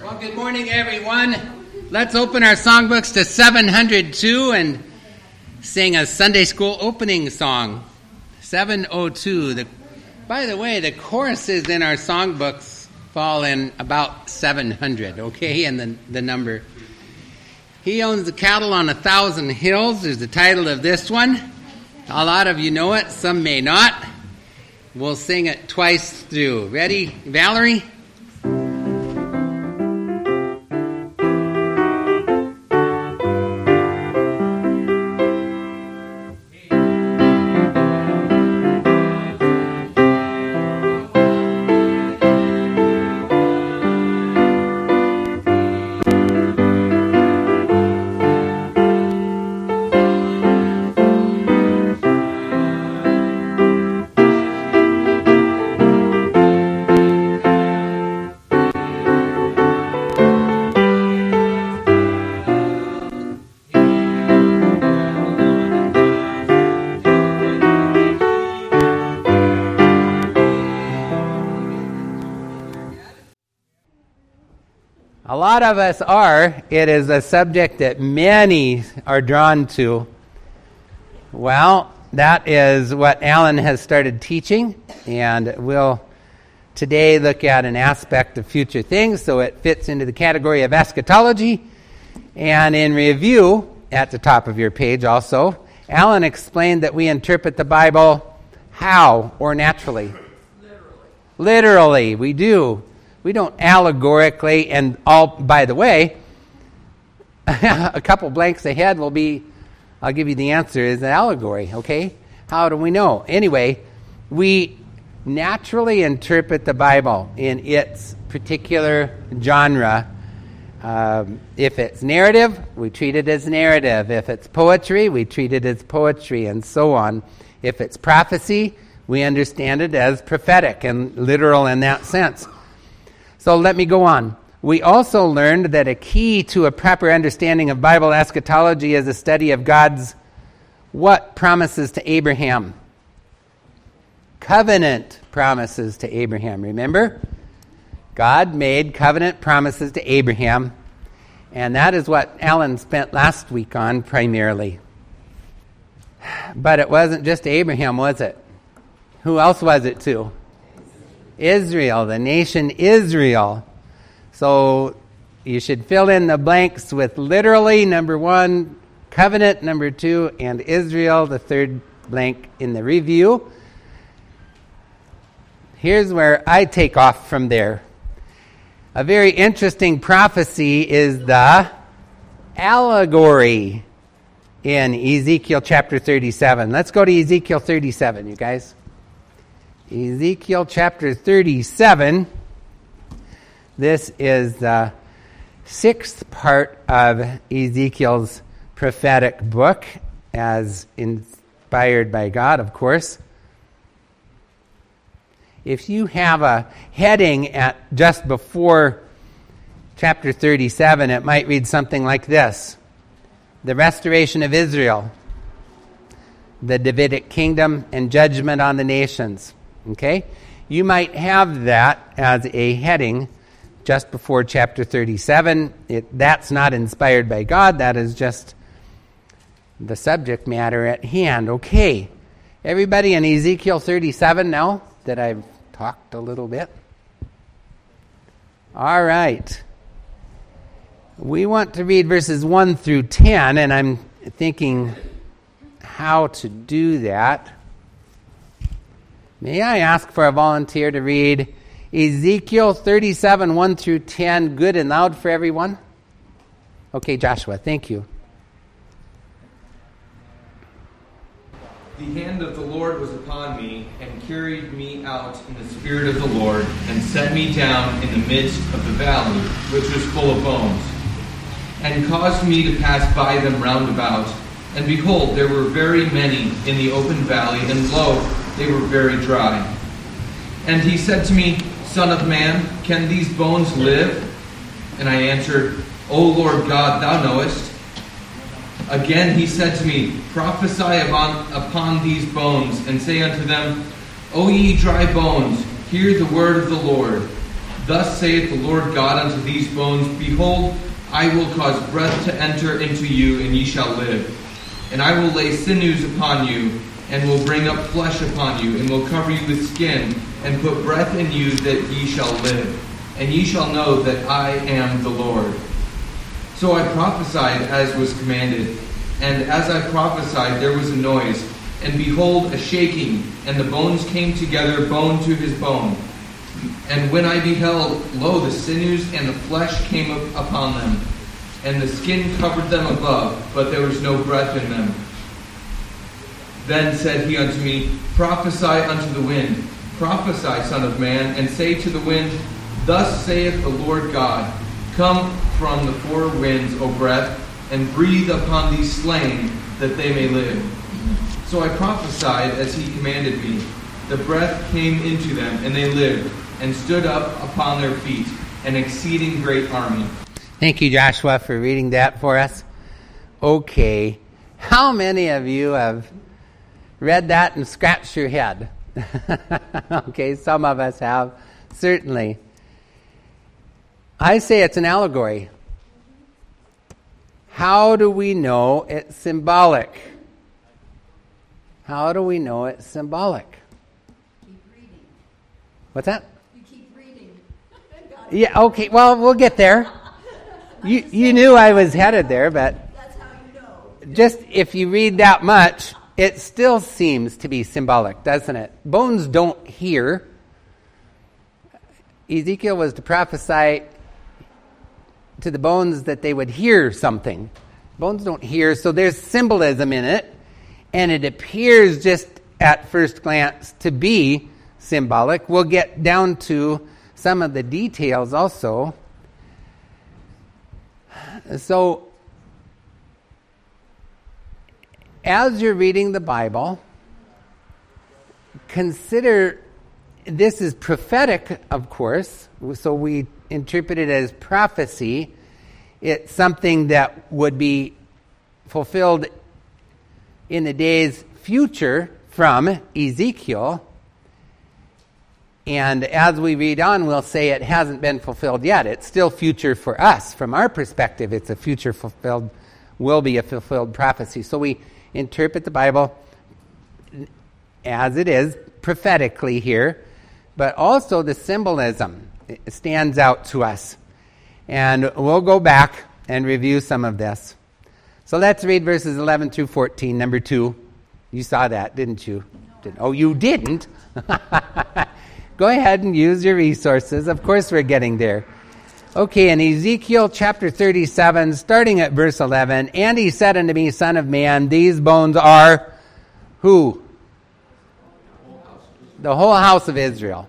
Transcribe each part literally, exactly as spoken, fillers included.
Well, good morning, everyone. Let's open our songbooks to seven hundred two and sing a Sunday school opening song. seven oh two. The, by the way, the choruses in our songbooks fall in about seven hundred, okay, and the, the number. He owns the cattle on a thousand hills is the title of this one. A lot of you know it, some may not. We'll sing it twice through. Ready, Valerie? A lot of us are. It is a subject that many are drawn to. Well, that is what Alan has started teaching, and we'll today look at an aspect of future things, so it fits into the category of eschatology. And in review, at the top of your page also, Alan explained that we interpret the Bible how or naturally? Literally. Literally, we do. We don't allegorically, and all, by the way, a couple blanks ahead will be, I'll give you the answer, is an allegory, okay? How do we know? Anyway, we naturally interpret the Bible in its particular genre. Um, if it's narrative, we treat it as narrative. If it's poetry, we treat it as poetry, and so on. If it's prophecy, we understand it as prophetic and literal in that sense. So let me go on. We also learned that a key to a proper understanding of Bible eschatology is a study of God's what promises to Abraham? Covenant promises to Abraham. Remember? God made covenant promises to Abraham, and that is what Alan spent last week on primarily. But it wasn't just to Abraham, was it? Who else was it to? Israel, the nation Israel. So you should fill in the blanks with literally, number one, covenant, number two, and Israel, the third blank in the review. Here's where I take off from there. A very interesting prophecy is the allegory in Ezekiel chapter thirty-seven. Let's go to Ezekiel thirty-seven, you guys. Ezekiel chapter thirty-seven. This is the sixth part of Ezekiel's prophetic book, as inspired by God, of course. If you have a heading at just before chapter thirty-seven, it might read something like this: the restoration of Israel, the Davidic kingdom, and judgment on the nations. Okay? You might have that as a heading just before chapter thirty-seven. It, that's not inspired by God. That is just the subject matter at hand. Okay. Everybody in Ezekiel thirty-seven now that I've talked a little bit? All right. We want to read verses one through ten, and I'm thinking how to do that. May I ask for a volunteer to read Ezekiel thirty-seven, one through ten, good and loud for everyone? Okay, Joshua, thank you. The hand of the Lord was upon me, and carried me out in the spirit of the Lord, and set me down in the midst of the valley, which was full of bones, and caused me to pass by them round about. And behold, there were very many in the open valley, and lo, they were very dry. And he said to me, Son of man, can these bones live? And I answered, O Lord God, thou knowest. Again he said to me, Prophesy upon, upon these bones, and say unto them, O ye dry bones, hear the word of the Lord. Thus saith the Lord God unto these bones, Behold, I will cause breath to enter into you, and ye shall live. And I will lay sinews upon you, and will bring up flesh upon you, and will cover you with skin, and put breath in you, that ye shall live. And ye shall know that I am the Lord. So I prophesied as was commanded. And as I prophesied, there was a noise. And behold, a shaking, and the bones came together, bone to his bone. And when I beheld, lo, the sinews and the flesh came up upon them, and the skin covered them above, but there was no breath in them. Then said he unto me, Prophesy unto the wind, prophesy, son of man, and say to the wind, Thus saith the Lord God, Come from the four winds, O breath, and breathe upon these slain, that they may live. So I prophesied as he commanded me. The breath came into them, and they lived, and stood up upon their feet, an exceeding great army. Thank you, Joshua, for reading that for us. Okay, how many of you have read that and scratched your head? Okay, some of us have, certainly. I say it's an allegory. How do we know it's symbolic? How do we know it's symbolic? Keep reading. What's that? You keep reading. Yeah, okay, well, we'll get there. You you knew I was headed there, but that's how you know. Just if you read that much, it still seems to be symbolic, doesn't it? Bones don't hear. Ezekiel was to prophesy to the bones that they would hear something. Bones don't hear, so there's symbolism in it, and it appears just at first glance to be symbolic. We'll get down to some of the details also. So, as you're reading the Bible, consider this is prophetic, of course, so we interpret it as prophecy. It's something that would be fulfilled in the days future from Ezekiel. And as we read on, we'll say it hasn't been fulfilled yet. It's still future for us. From our perspective, it's a future fulfilled, will be a fulfilled prophecy. So we interpret the Bible as it is, prophetically here, but also the symbolism stands out to us. And we'll go back and review some of this. So let's read verses eleven through fourteen, number two. You saw that, didn't you? Didn't, oh, you didn't? Go ahead and use your resources. Of course we're getting there. Okay, in Ezekiel chapter thirty-seven, starting at verse eleven, And he said unto me, Son of man, these bones are who? The whole house of Israel.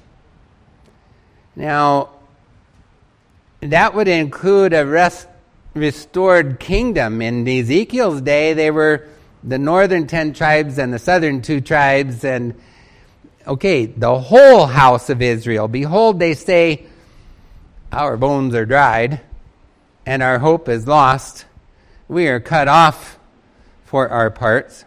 Now, that would include a rest, restored kingdom. In Ezekiel's day, they were the northern ten tribes and the southern two tribes, and okay, the whole house of Israel. Behold, they say, our bones are dried, and our hope is lost. We are cut off for our parts.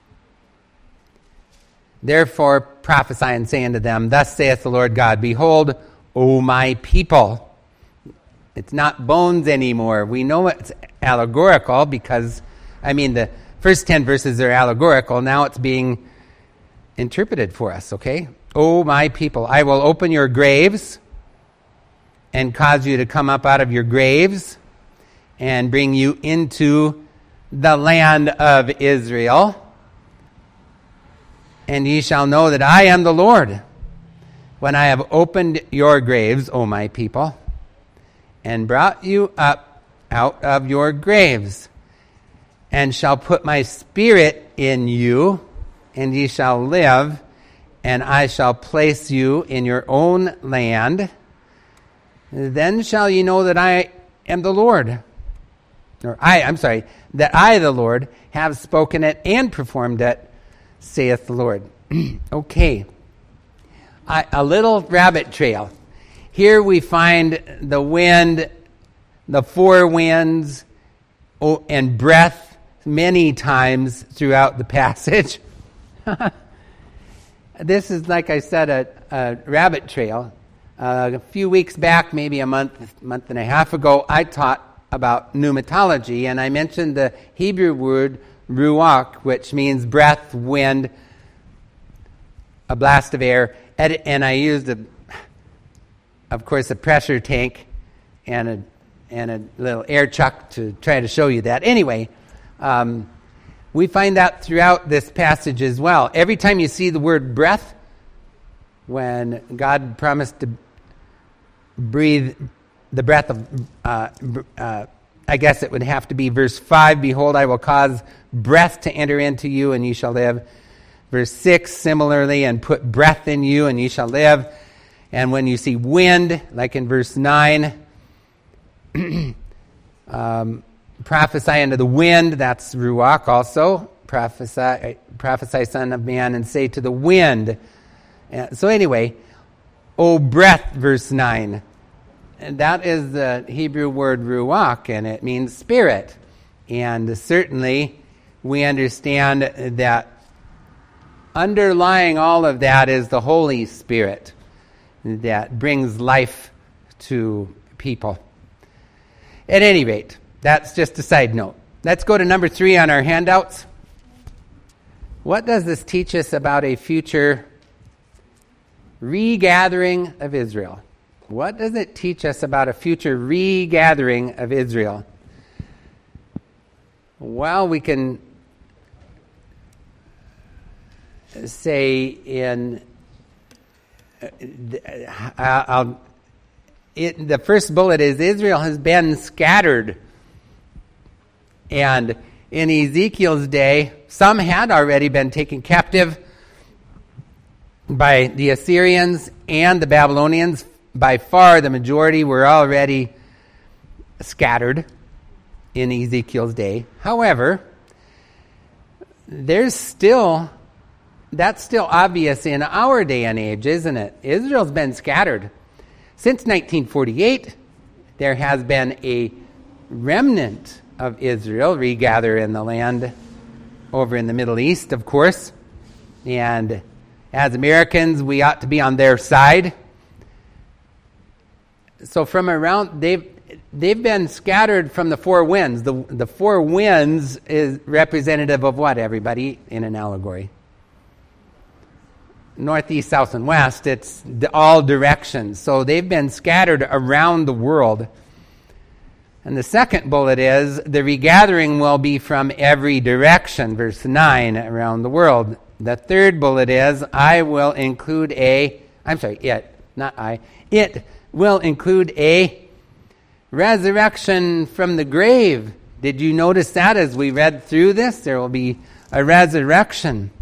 Therefore prophesy and say unto them, Thus saith the Lord God, Behold, O my people. It's not bones anymore. We know it's allegorical because, I mean, the first ten verses are allegorical. Now it's being interpreted for us, okay? O my people, I will open your graves and cause you to come up out of your graves and bring you into the land of Israel. And ye shall know that I am the Lord, when I have opened your graves, O my people, and brought you up out of your graves, and shall put my spirit in you, and ye shall live, and I shall place you in your own land. Then shall ye know that I am the Lord. Or I, I'm sorry, that I, the Lord, have spoken it and performed it, saith the Lord. Okay. I, a little rabbit trail. Here we find the wind, the four winds, oh, and breath many times throughout the passage. This is, like I said, a, a rabbit trail. Uh, a few weeks back, maybe a month, month and a half ago, I taught about pneumatology, and I mentioned the Hebrew word ruach, which means breath, wind, a blast of air, and I used, a, of course, a pressure tank and a and a little air chuck to try to show you that. Anyway, um, we find that throughout this passage as well. Every time you see the word breath, when God promised to breathe the breath of, uh, uh, I guess it would have to be verse five, behold, I will cause breath to enter into you, and you shall live. Verse six, similarly, and put breath in you, and you shall live. And when you see wind, like in verse nine, um, prophesy unto the wind, that's ruach also. Prophesy, prophesy, son of man, and say to the wind. Uh, so anyway, O breath, verse nine. And that is the Hebrew word ruach, and it means spirit. And certainly we understand that underlying all of that is the Holy Spirit that brings life to people. At any rate, that's just a side note. Let's go to number three on our handouts. What does this teach us about a future regathering of Israel? What does it teach us about a future regathering of Israel? Well, we can say in uh, I'll, it, the first bullet is Israel has been scattered. And in Ezekiel's day, some had already been taken captive by the Assyrians and the Babylonians. By far, the majority were already scattered in Ezekiel's day. However, there's still, that's still obvious in our day and age, isn't it? Israel's been scattered. Since nineteen forty-eight, there has been a remnant of Israel regather in the land over in the Middle East, of course. And as Americans, we ought to be on their side. So from around, they've they've been scattered from the four winds. The the four winds is representative of what, everybody, in an allegory? Northeast, south, and west. It's the, all directions. So they've been scattered around the world. And the second bullet is, the regathering will be from every direction, verse nine, around the world. The third bullet is, I will include a, I'm sorry, it, not I, it will include a resurrection from the grave. Did you notice that as we read through this? There will be a resurrection.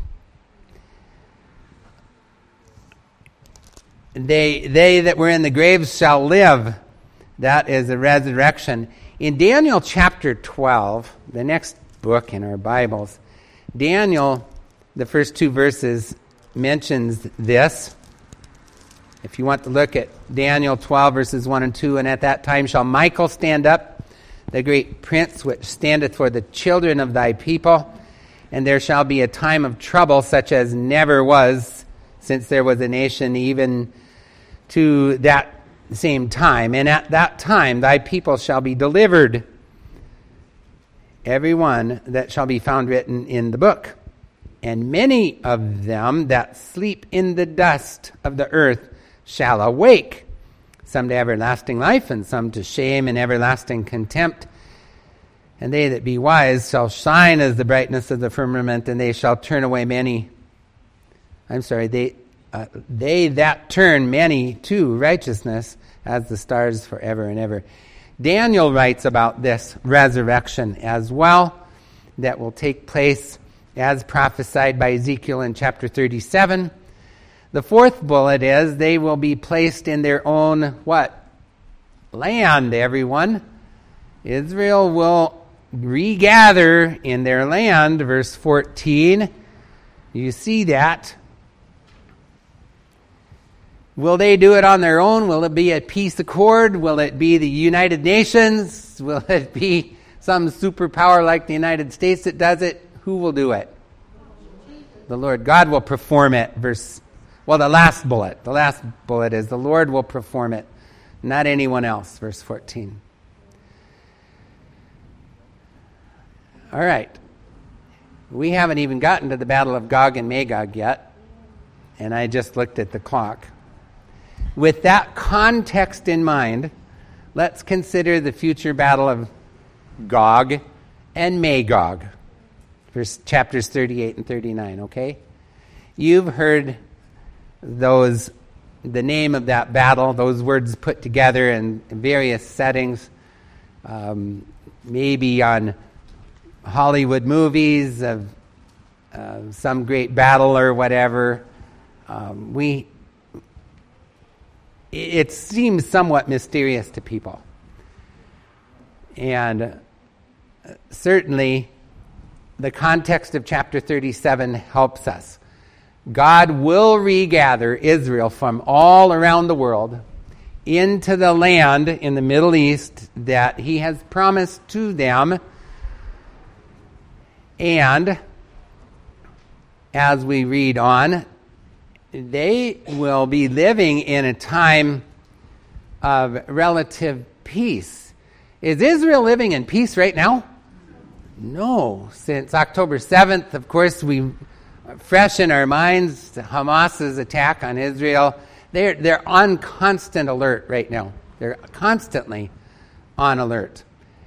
They, they that were in the graves shall live. That is a resurrection. In Daniel chapter twelve, the next book in our Bibles, Daniel, the first two verses, mentions this. If you want to look at Daniel twelve, verses one and two, and at that time shall Michael stand up, the great prince which standeth for the children of thy people, and there shall be a time of trouble such as never was since there was a nation, even to that same time. And at that time thy people shall be delivered, every one that shall be found written in the book. And many of them that sleep in the dust of the earth shall awake, some to everlasting life, and some to shame and everlasting contempt. And they that be wise shall shine as the brightness of the firmament, and they shall turn away many. I'm sorry, they uh, they that turn many to righteousness as the stars forever and ever. Daniel writes about this resurrection as well, that will take place as prophesied by Ezekiel in chapter thirty-seven. The fourth bullet is, they will be placed in their own, what? Land, everyone. Israel will regather in their land, verse fourteen. You see that. Will they do it on their own? Will it be a peace accord? Will it be the United Nations? Will it be some superpower like the United States that does it? Who will do it? The Lord God will perform it. Verse Well, the last bullet. The last bullet is the Lord will perform it, not anyone else, verse fourteen. All right. We haven't even gotten to the battle of Gog and Magog yet, and I just looked at the clock. With that context in mind, let's consider the future battle of Gog and Magog, verse chapters thirty-eight and thirty-nine, okay? You've heard those, the name of that battle, those words put together in various settings, um, maybe on Hollywood movies of uh, some great battle or whatever. Um, we, it seems somewhat mysterious to people. And certainly the context of chapter thirty-seven helps us. God will regather Israel from all around the world into the land in the Middle East that he has promised to them. And as we read on, they will be living in a time of relative peace. Is Israel living in peace right now? No. Since October seventh, of course, we fresh in our minds Hamas's attack on Israel. They're, they're on constant alert right now. They're constantly on alert.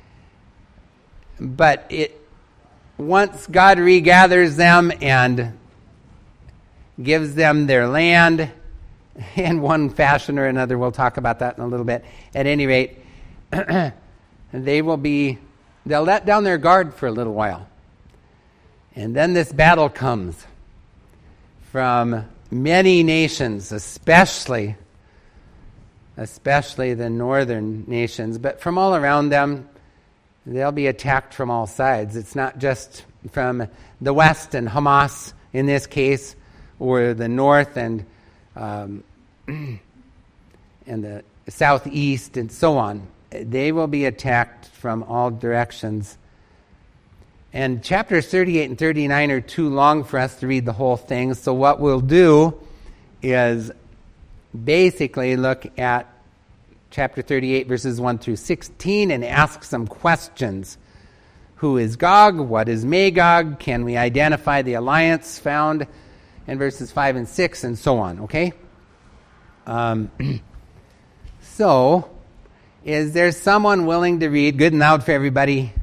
But it once God regathers them and gives them their land in one fashion or another, we'll talk about that in a little bit. At any rate, they will be, they'll let down their guard for a little while. And then this battle comes from many nations, especially, especially the northern nations, but from all around them. They'll be attacked from all sides. It's not just from the west and Hamas in this case, or the north and um, and the southeast and so on. They will be attacked from all directions. And chapters thirty-eight and thirty-nine are too long for us to read the whole thing, so what we'll do is basically look at chapter thirty-eight, verses one through sixteen, and ask some questions. Who is Gog? What is Magog? Can we identify the alliance found in verses five and six, and so on, okay? Um, so, is there someone willing to read? Good and loud for everybody.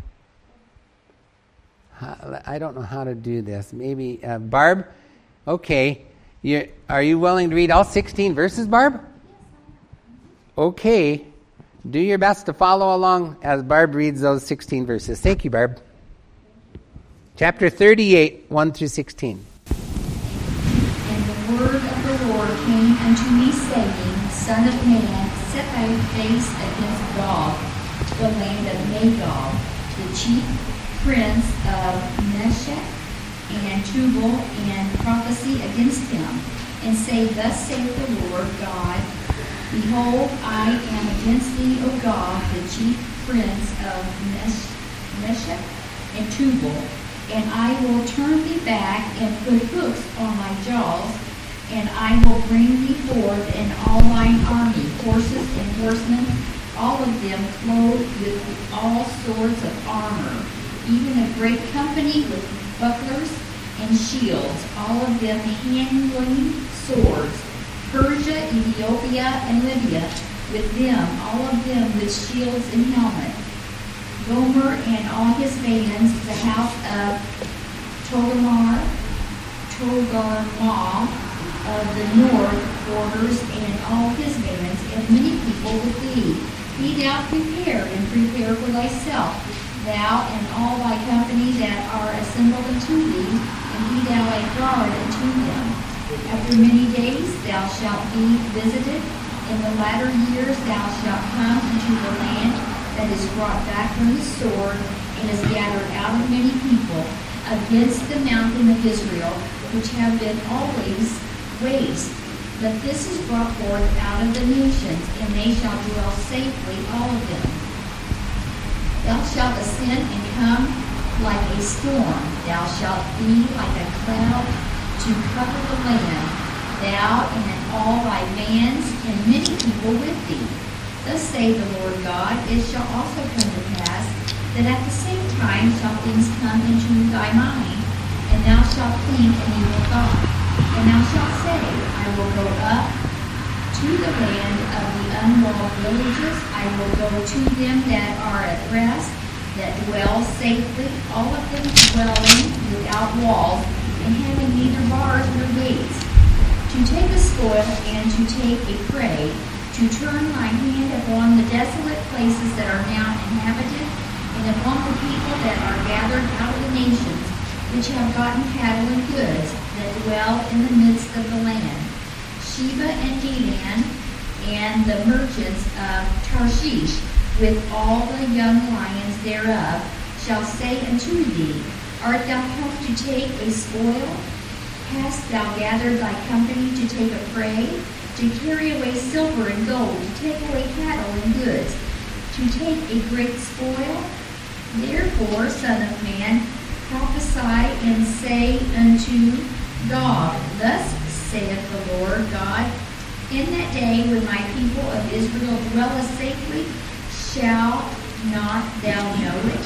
I don't know how to do this. Maybe, uh, Barb? Okay. You, are you willing to read all sixteen verses, Barb? Okay, do your best to follow along as Barb reads those sixteen verses. Thank you, Barb. Chapter thirty-eight, one through sixteen. And the word of the Lord came unto me, saying, Son of man, set thy face against Gog, the land of Magog, the chief prince of Meshech and Tubal, and prophesy against him, and say, Thus saith the Lord God, Behold, I am against thee, O God, the chief prince of Meshech and Tubal, and I will turn thee back and put hooks on thy jaws, and I will bring thee forth in all thine army, horses and horsemen, all of them clothed with all sorts of armor, even a great company with bucklers and shields, all of them handling swords. Persia, Ethiopia, and Libya, with them, all of them with shields and helmets. Gomer and all his bands, the house of Togarmah, Togarmah of the north borders, and all his bands, and many people with thee. Be thou prepared, and prepare for thyself, thou and all thy company that are assembled unto thee, and be thou a guard unto them. After many days thou shalt be visited. In the latter years thou shalt come into the land that is brought back from the sword, and is gathered out of many people, against the mountain of Israel, which have been always waste. But this is brought forth out of the nations, and they shall dwell safely, all of them. Thou shalt ascend and come like a storm. Thou shalt be like a cloud to cover the land. thou and all thy bands, and many people with thee. Thus saith the Lord God, it shall also come to pass, that at the same time shall things come into thy mind, and thou shalt think an evil thought. And thou shalt say, I will go up to the land of the unwalled villages, I will go to them that are at rest, that dwell safely, all of them dwelling without walls, and having neither bars nor gates, to take a spoil and to take a prey, to turn my hand upon the desolate places that are now inhabited, and upon the people that are gathered out of the nations, which have gotten cattle and goods, that dwell in the midst of the land. Sheba and Dedan, and the merchants of Tarshish, with all the young lions thereof, shall say unto thee, Art thou come to take a spoil? Hast thou gathered thy company to take a prey? To carry away silver and gold, to take away cattle and goods, to take a great spoil? Therefore, son of man, prophesy and say unto Gog, Thus saith the Lord God, In that day when my people of Israel dwelleth safely, shall not thou know it?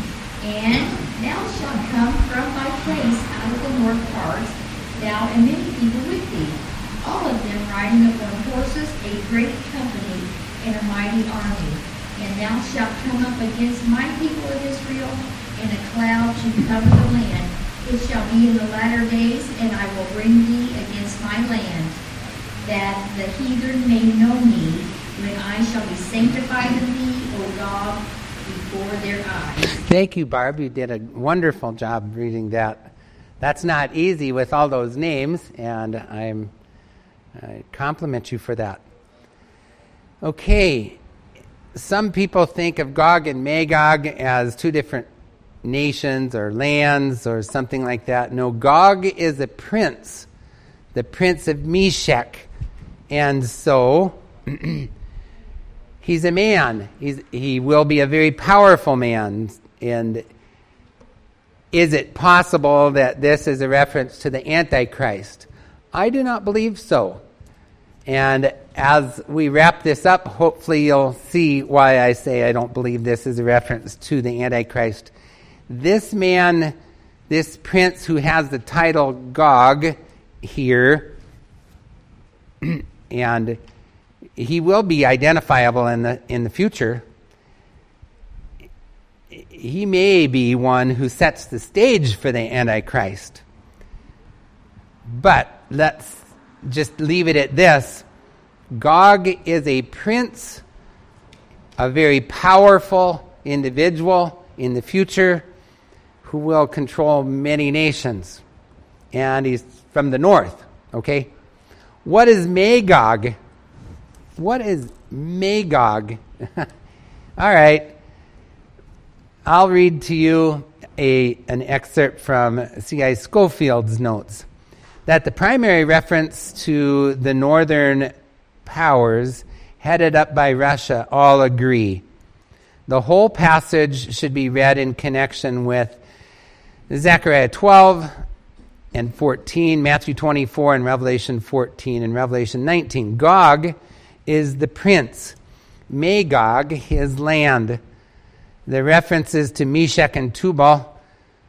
And thou shalt come from thy place out of the north parts, thou and many people with thee, all of them riding upon horses, a great company, and a mighty army. And thou shalt come up against my people of Israel in a cloud to cover the land. It shall be in the latter days, and I will bring thee against my land, that the heathen may know me, when I shall be sanctified in thee, O God, before their eyes. Thank you, Barb. You did a wonderful job reading that. That's not easy with all those names, and I'm, I compliment you for that. Okay, some people think of Gog and Magog as two different nations or lands or something like that. No, Gog is a prince, the prince of Meshech, and so he's a man. He's, he will be a very powerful man. And is it possible that this is a reference to the Antichrist? I do not believe so. And as we wrap this up, hopefully you'll see why I say I don't believe this is a reference to the Antichrist. This man, this prince who has the title Gog here, and he will be identifiable in the in the future. He may be one who sets the stage for the Antichrist. But let's just leave it at this. Gog is a prince, a very powerful individual in the future who will control many nations. And he's from the north, okay? What is Magog? What is Magog? All right. I'll read to you a an excerpt from C I Scofield's notes. That the primary reference to the northern powers headed up by Russia all agree. The whole passage should be read in connection with Zechariah twelve and fourteen, Matthew twenty-four, and Revelation fourteen and Revelation nineteen. Gog is the prince. Magog, his land. The references to Meshech and Tubal,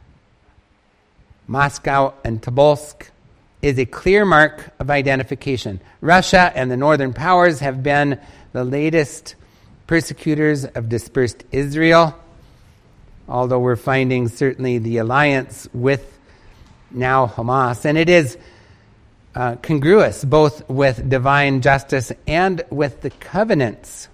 Moscow and Tobolsk, is a clear mark of identification. Russia and the northern powers have been the latest persecutors of dispersed Israel, although we're finding certainly the alliance with now Hamas. And it is uh, congruous both with divine justice and with the covenants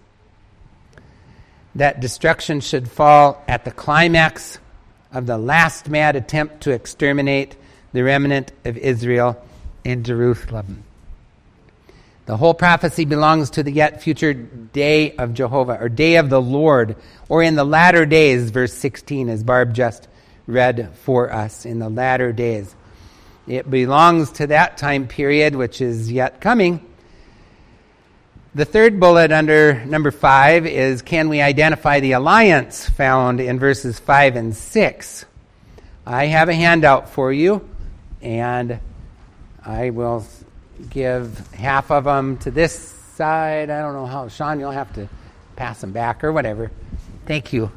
that destruction should fall at the climax of the last mad attempt to exterminate the remnant of Israel in Jerusalem. The whole prophecy belongs to the yet future day of Jehovah, or day of the Lord, or in the latter days, verse sixteen, as Barb just read for us, in the latter days. It belongs to that time period which is yet coming. The third bullet under number five is, can we identify the alliance found in verses five and six? I have a handout for you, and I will give half of them to this side. I don't know how. Sean, you'll have to pass them back or whatever. Thank you.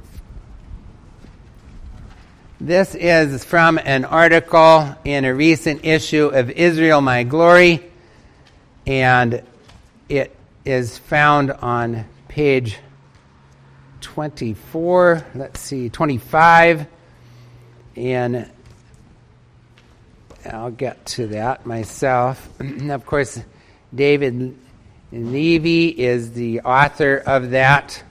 This is from an article in a recent issue of Israel, My Glory, and it is found on page twenty-four, let's see, twenty-five, and I'll get to that myself. Of course, David Levy is the author of that,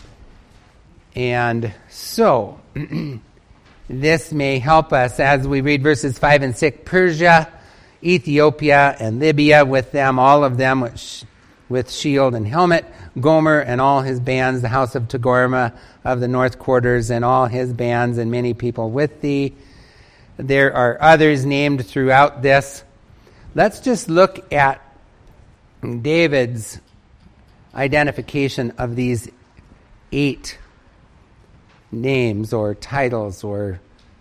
and so this may help us as we read verses five and six. Persia, Ethiopia, and Libya, with them, all of them with, with shield and helmet. Gomer and all his bands, the house of Togarmah of the north quarters, and all his bands, and many people with thee. There are others named throughout this. Let's just look at David's identification of these eight names or titles or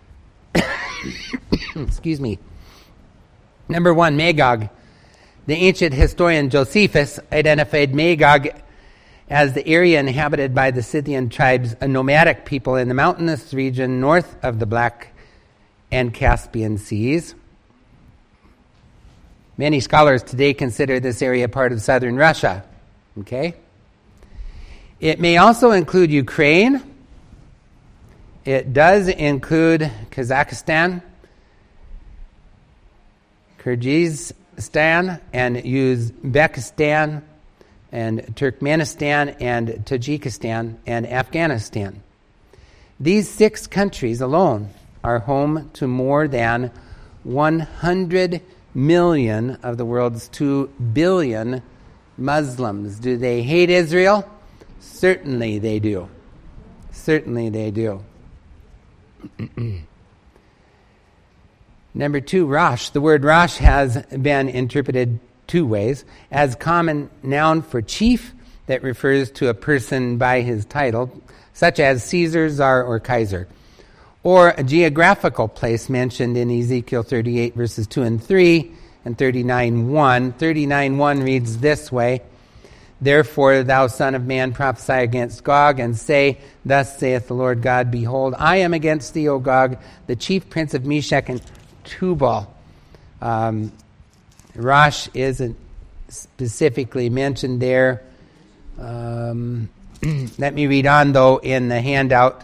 excuse me. Number one, Magog. The ancient historian Josephus identified Magog as the area inhabited by the Scythian tribes, a nomadic people in the mountainous region north of the Black and Caspian seas. Many scholars today consider this area part of southern Russia. Okay? It may also include Ukraine. It does include Kazakhstan, Kyrgyzstan, and Uzbekistan, and Turkmenistan, and Tajikistan, and Afghanistan. These six countries alone are home to more than one hundred million of the world's two billion Muslims. Do they hate Israel? Certainly they do. Certainly they do. Number two, Rosh. The word Rosh has been interpreted two ways: as common noun for chief that refers to a person by his title, such as Caesar, Czar, or Kaiser, or a geographical place mentioned in Ezekiel thirty-eight verses two and three and thirty-nine one. thirty-nine one reads this way: Therefore, thou son of man, prophesy against Gog, and say, Thus saith the Lord God, Behold, I am against thee, O Gog, the chief prince of Meshech and Tubal. Um, Rosh isn't specifically mentioned there. Um, let me read on, though, in the handout.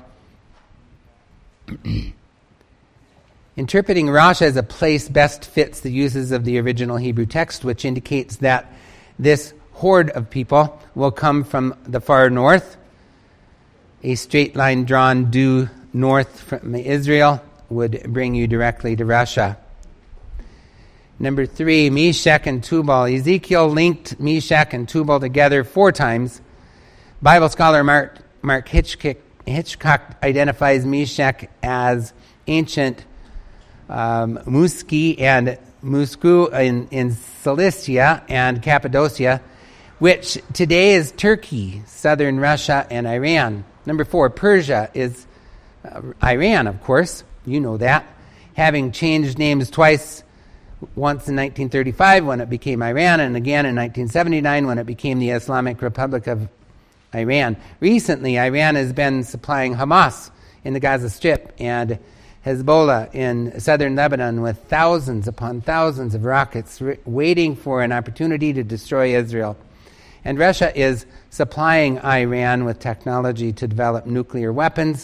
Interpreting Rosh as a place best fits the uses of the original Hebrew text, which indicates that this horde of people will come from the far north. A straight line drawn due north from Israel would bring you directly to Russia. Number three, Meshech and Tubal. Ezekiel linked Meshech and Tubal together four times. Bible scholar Mark, Mark Hitchcock, Hitchcock identifies Meshech as ancient um, Muski and Musku in, in Cilicia and Cappadocia, which today is Turkey, southern Russia, and Iran. Number four, Persia is uh, Iran, of course. You know that. Having changed names twice, once in nineteen thirty-five when it became Iran, and again in nineteen seventy-nine when it became the Islamic Republic of Iran. Recently, Iran has been supplying Hamas in the Gaza Strip and Hezbollah in southern Lebanon with thousands upon thousands of rockets re- waiting for an opportunity to destroy Israel. And Russia is supplying Iran with technology to develop nuclear weapons.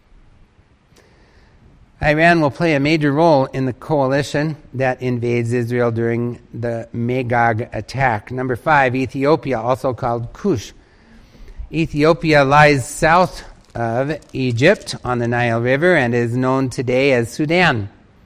Iran will play a major role in the coalition that invades Israel during the Magog attack. Number five, Ethiopia, also called Cush. Ethiopia lies south of Egypt on the Nile River and is known today as Sudan.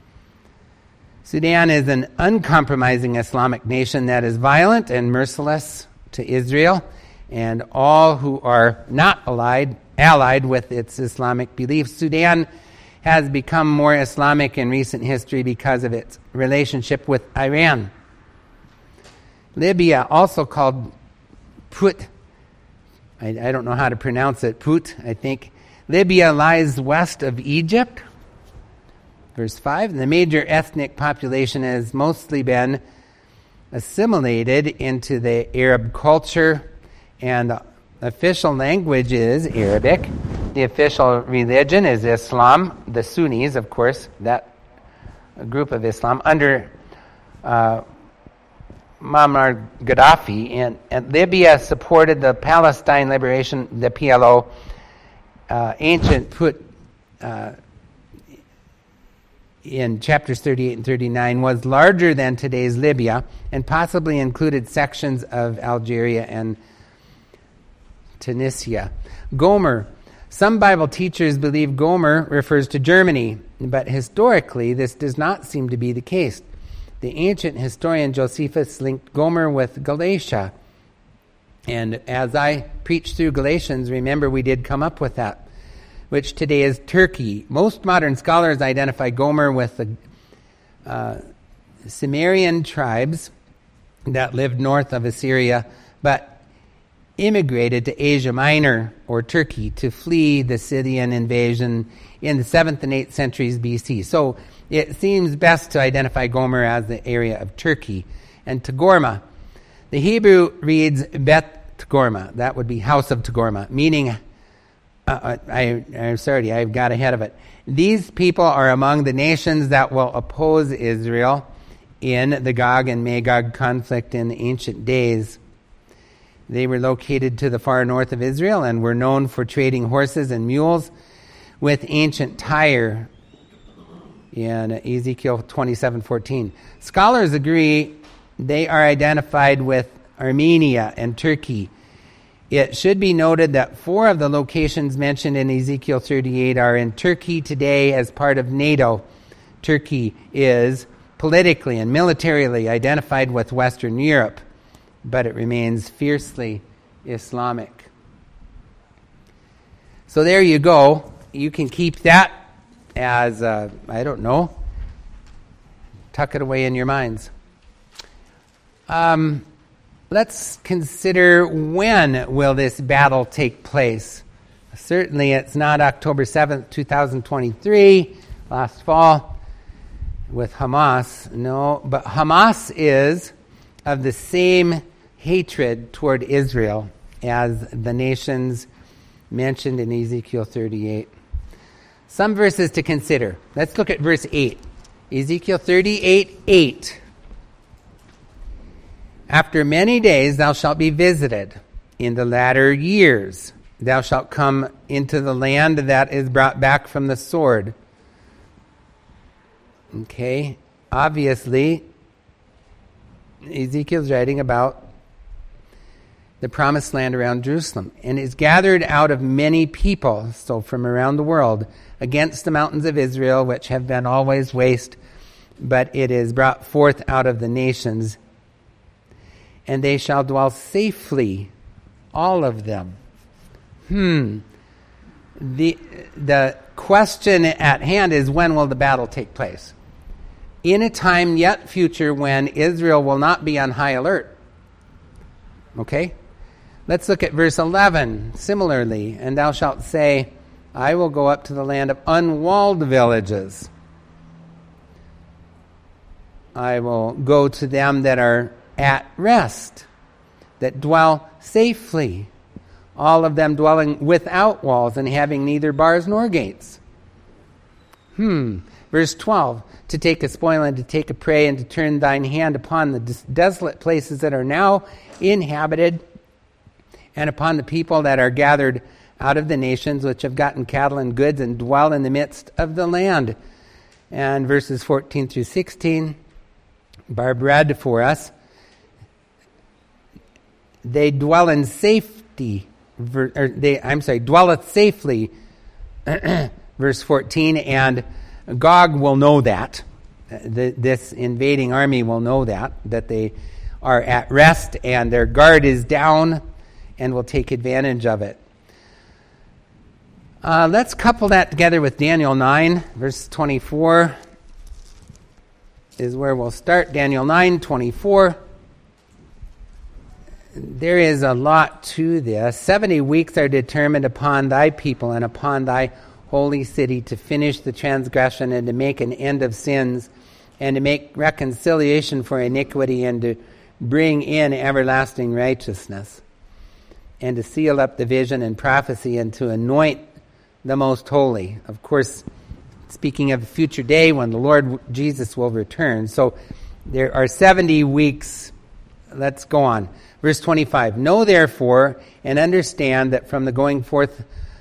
Sudan is an uncompromising Islamic nation that is violent and merciless to Israel and all who are not allied, allied with its Islamic beliefs. Sudan has become more Islamic in recent history because of its relationship with Iran. Libya, also called Put, I, I don't know how to pronounce it, Put, I think. Libya lies west of Egypt. Verse five, and the major ethnic population has mostly been assimilated into the Arab culture, and the official language is Arabic. The official religion is Islam, the Sunnis, of course, that group of Islam, under uh, Muammar Gaddafi. And, and Libya supported the Palestine Liberation, the P L O, uh, ancient put uh, in chapters thirty-eight and thirty-nine, was larger than today's Libya and possibly included sections of Algeria and Tunisia. Gomer. Some Bible teachers believe Gomer refers to Germany, but historically this does not seem to be the case. The ancient historian Josephus linked Gomer with Galatia. And as I preached through Galatians, remember we did come up with that, which today is Turkey. Most modern scholars identify Gomer with the uh, Cimmerian tribes that lived north of Assyria, but immigrated to Asia Minor, or Turkey, to flee the Scythian invasion in the seventh and eighth centuries B C. So it seems best to identify Gomer as the area of Turkey. And Togarmah. The Hebrew reads Beth Togarmah. That would be house of Togarmah, meaning, uh, I, I'm sorry, I got ahead of it. These people are among the nations that will oppose Israel in the Gog and Magog conflict in the ancient days. They were located to the far north of Israel and were known for trading horses and mules with ancient Tyre in Ezekiel twenty-seven fourteen. Scholars agree they are identified with Armenia and Turkey. It should be noted that four of the locations mentioned in Ezekiel thirty-eight are in Turkey today as part of NATO. Turkey is politically and militarily identified with Western Europe, but it remains fiercely Islamic. So there you go. You can keep that as, uh, I don't know, tuck it away in your minds. Um, let's consider, when will this battle take place? Certainly it's not October seventh, twenty twenty-three, last fall, with Hamas. No, but Hamas is of the same hatred toward Israel as the nations mentioned in Ezekiel thirty-eight. Some verses to consider. Let's look at verse eight. Ezekiel thirty-eight, eight. After many days thou shalt be visited. In the latter years thou shalt come into the land that is brought back from the sword. Okay, obviously Ezekiel's writing about the promised land around Jerusalem, and is gathered out of many people, so from around the world, against the mountains of Israel, which have been always waste, but it is brought forth out of the nations, and they shall dwell safely, all of them. Hmm. The, the question at hand is, when will the battle take place? In a time yet future when Israel will not be on high alert. Okay? Let's look at verse eleven. Similarly, and thou shalt say, I will go up to the land of unwalled villages. I will go to them that are at rest, that dwell safely, all of them dwelling without walls and having neither bars nor gates. Hmm. Verse twelve, to take a spoil and to take a prey and to turn thine hand upon the des- desolate places that are now inhabited, and upon the people that are gathered out of the nations which have gotten cattle and goods and dwell in the midst of the land. And verses fourteen through sixteen, Barb read for us. They dwell in safety, ver, or they, I'm sorry, dwelleth safely, verse fourteen, and Gog will know that. The, this invading army will know that, that they are at rest and their guard is down and will take advantage of it. Uh, let's couple that together with Daniel nine, verse twenty-four is where we'll start. Daniel nine, twenty-four. There is a lot to this. Seventy weeks are determined upon thy people and upon thy holy city to finish the transgression and to make an end of sins and to make reconciliation for iniquity and to bring in everlasting righteousness, and to seal up the vision and prophecy, and to anoint the most holy. Of course, speaking of a future day when the Lord Jesus will return. So there are seventy weeks. Let's go on. Verse twenty-five. Know therefore and understand that from the going forth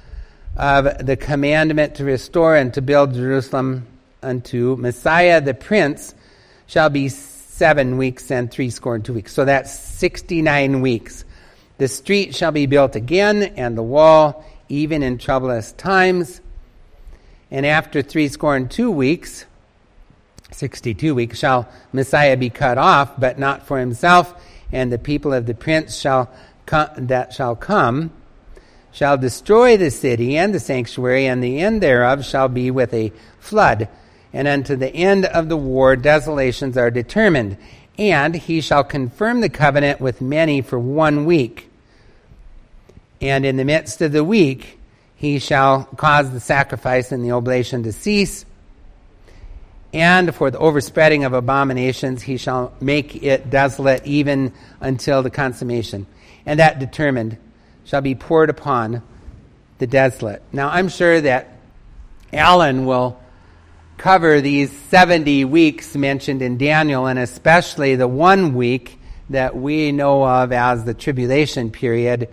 of the commandment to restore and to build Jerusalem unto Messiah the Prince shall be seven weeks and three score and two weeks. So that's sixty-nine weeks. The street shall be built again, and the wall, even in troublous times. And after three score and two weeks, sixty-two weeks, shall Messiah be cut off, but not for himself. And the people of the prince shall come, that shall come shall destroy the city and the sanctuary, and the end thereof shall be with a flood. And unto the end of the war desolations are determined. And he shall confirm the covenant with many for one week. And in the midst of the week he shall cause the sacrifice and the oblation to cease. And for the overspreading of abominations he shall make it desolate even until the consummation. And that determined shall be poured upon the desolate. Now I'm sure that Alan will cover these seventy weeks mentioned in Daniel, and especially the one week that we know of as the tribulation period,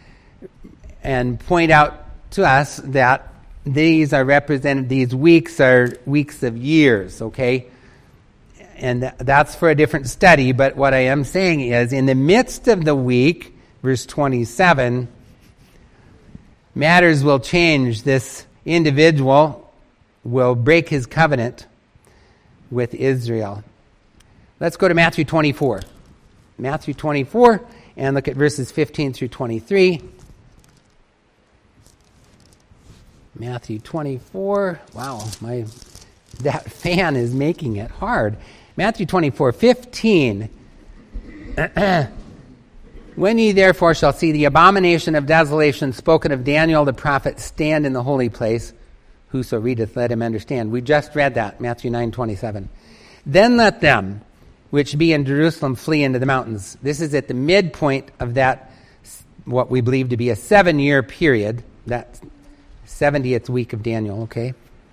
and point out to us that these are represented, these weeks are weeks of years, okay? And th- that's for a different study, but what I am saying is, in the midst of the week, verse twenty-seven, matters will change. This individual will break his covenant with Israel. Let's go to Matthew twenty-four. Matthew twenty-four, and look at verses fifteen through twenty-three. Matthew twenty-four. Wow, my that fan is making it hard. Matthew twenty-four, fifteen. When ye therefore shall see the abomination of desolation spoken of Daniel the prophet stand in the holy place, whoso readeth, let him understand. We just read that, Matthew nine twenty-seven. Then let them which be in Jerusalem flee into the mountains. This is at the midpoint of that, what we believe to be a seven-year period, that seventieth week of Daniel, okay?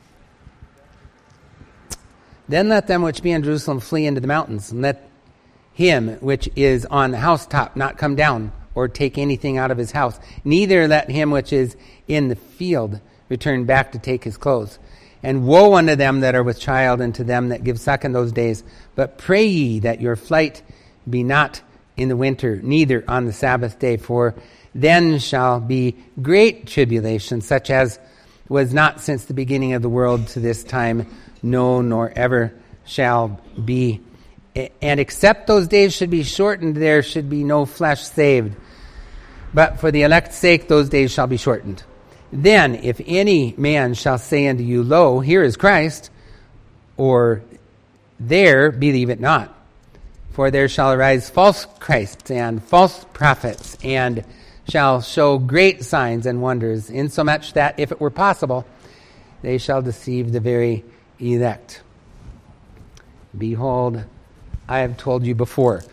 Then let them which be in Jerusalem flee into the mountains, and let him which is on the housetop not come down or take anything out of his house. Neither let him which is in the field return back to take his clothes. And woe unto them that are with child, and to them that give suck in those days. But pray ye that your flight be not in the winter, neither on the Sabbath day, for then shall be great tribulation, such as was not since the beginning of the world to this time, no, nor ever shall be. And except those days should be shortened, there should be no flesh saved. But for the elect's sake, those days shall be shortened. Then, if any man shall say unto you, Lo, here is Christ, or there, believe it not. For there shall arise false Christs and false prophets, and shall show great signs and wonders, insomuch that, if it were possible, they shall deceive the very elect. Behold, I have told you before.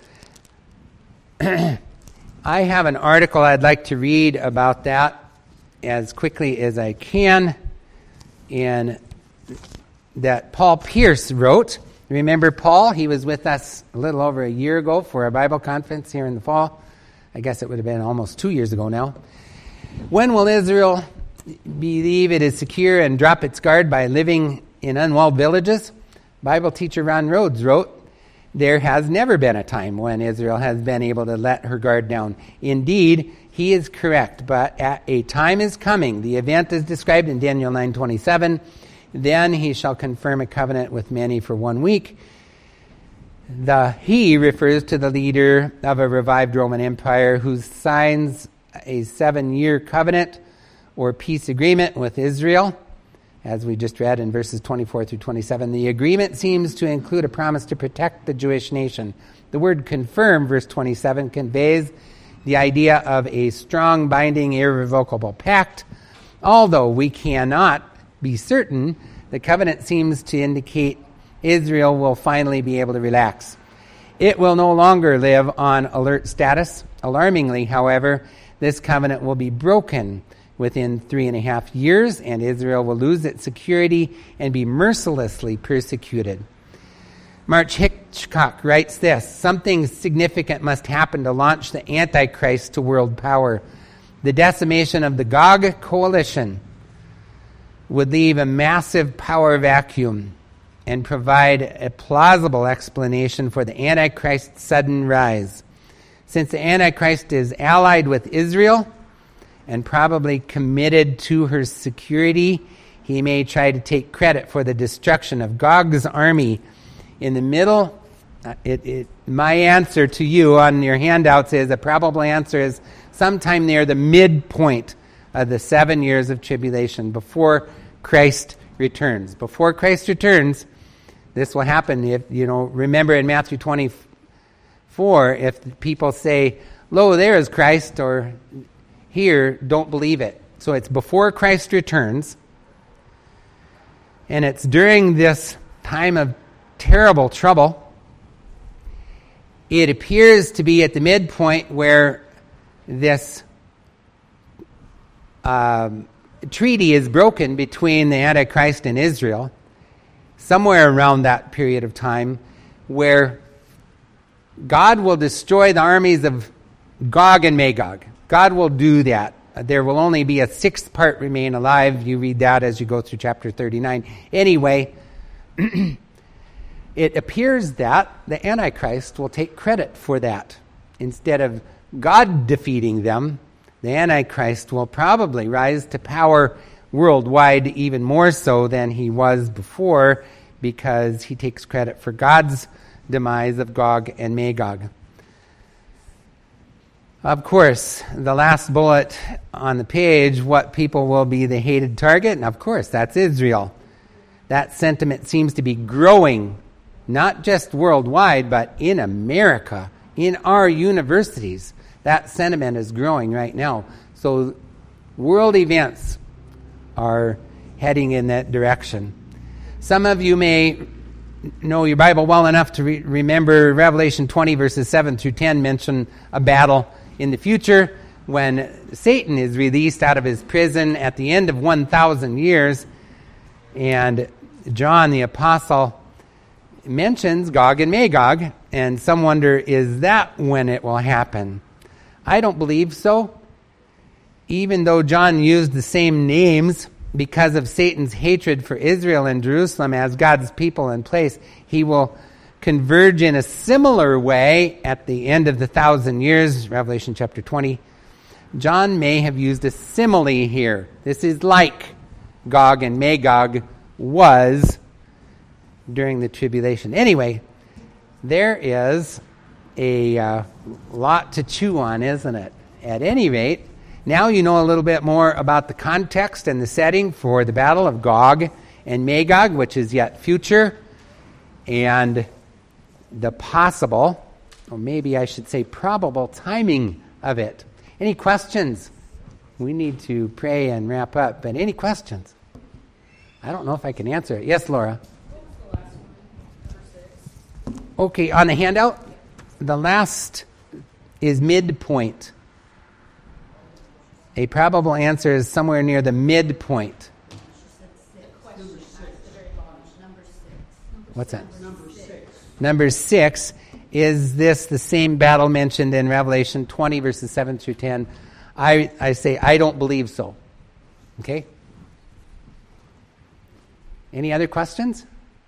I have an article I'd like to read about that as quickly as I can, and that Paul Pierce wrote. Remember Paul? He was with us a little over a year ago for a Bible conference here in the fall. I guess it would have been almost two years ago now. When will Israel believe it is secure and drop its guard by living in unwalled villages? Bible teacher Ron Rhodes wrote, there has never been a time when Israel has been able to let her guard down. Indeed, he is correct, but at a time is coming. The event is described in Daniel nine twenty-seven. Then he shall confirm a covenant with many for one week. The he refers to the leader of a revived Roman Empire who signs a seven-year covenant or peace agreement with Israel, as we just read in verses twenty-four through twenty-seven. The agreement seems to include a promise to protect the Jewish nation. The word confirm, verse twenty-seven, conveys the idea of a strong, binding, irrevocable pact. Although we cannot be certain, the covenant seems to indicate Israel will finally be able to relax. It will no longer live on alert status. Alarmingly, however, this covenant will be broken within three and a half years, and Israel will lose its security and be mercilessly persecuted. March Hitchcock writes this: something significant must happen to launch the Antichrist to world power. The decimation of the Gog coalition would leave a massive power vacuum and provide a plausible explanation for the Antichrist's sudden rise. Since the Antichrist is allied with Israel and probably committed to her security, he may try to take credit for the destruction of Gog's army. In the middle, it, it, my answer to you on your handouts is, a probable answer is sometime near the midpoint of the seven years of tribulation, before Christ returns. Before Christ returns, this will happen. If you know, remember in Matthew twenty-four, if people say, "Lo, there is Christ," or "Here," don't believe it. So it's before Christ returns, and it's during this time of terrible trouble. It appears to be at the midpoint where this um, treaty is broken between the Antichrist and Israel, somewhere around that period of time, where God will destroy the armies of Gog and Magog. God will do that. There will only be a sixth part remain alive. You read that as you go through chapter thirty-nine. Anyway, it appears that the Antichrist will take credit for that. Instead of God defeating them, the Antichrist will probably rise to power worldwide, even more so than he was before, because he takes credit for God's demise of Gog and Magog. Of course, the last bullet on the page, what people will be the hated target, and of course, that's Israel. That sentiment seems to be growing, not just worldwide, but in America, in our universities. That sentiment is growing right now. So world events are heading in that direction. Some of you may know your Bible well enough to re- remember Revelation twenty, verses seven through ten mention a battle in the future when Satan is released out of his prison at the end of one thousand years. And John the Apostle mentions Gog and Magog, and some wonder, is that when it will happen? I don't believe so. Even though John used the same names because of Satan's hatred for Israel and Jerusalem as God's people in place, he will converge in a similar way at the end of the thousand years, Revelation chapter twenty. John may have used a simile here. This is like Gog and Magog was during the tribulation. Anyway, there is a uh, lot to chew on, isn't it? At any rate, now you know a little bit more about the context and the setting for the battle of Gog and Magog, which is yet future, and the possible, or maybe I should say probable, timing of it. Any questions? We need to pray and wrap up, but any questions? I don't know if I can answer it. Yes, Laura? Okay, on the handout, the last is midpoint. A probable answer is somewhere near the midpoint. What's that? Number six. Number six. Is this the same battle mentioned in Revelation twenty, verses seven through ten? I, I say, I don't believe so. Okay? Any other questions?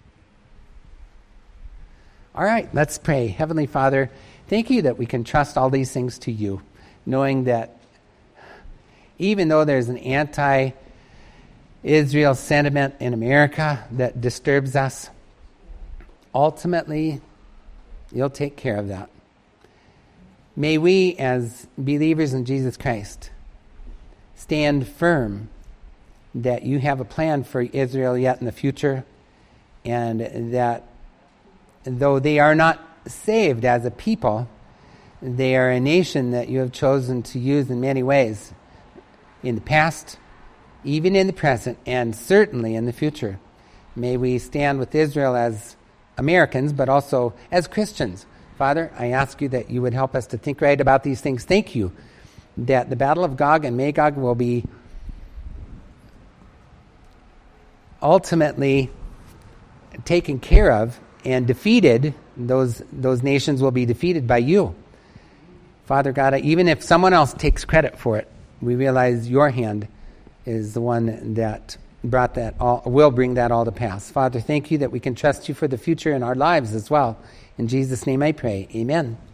All right, let's pray. Heavenly Father, thank you that we can trust all these things to you, knowing that even though there's an anti-Israel sentiment in America that disturbs us, ultimately, you'll take care of that. May we, as believers in Jesus Christ, stand firm that you have a plan for Israel yet in the future, and that though they are not saved as a people, they are a nation that you have chosen to use in many ways, in the past, even in the present, and certainly in the future. May we stand with Israel as Americans, but also as Christians, Father, I ask you that you would help us to think right about these things. Thank you that the battle of Gog and Magog will be ultimately taken care of and defeated. Those, those nations will be defeated by you. Father God, even if someone else takes credit for it, we realize your hand is the one that brought that all, will bring that all to pass. Father, thank you that we can trust you for the future in our lives as well. In Jesus' name I pray. Amen.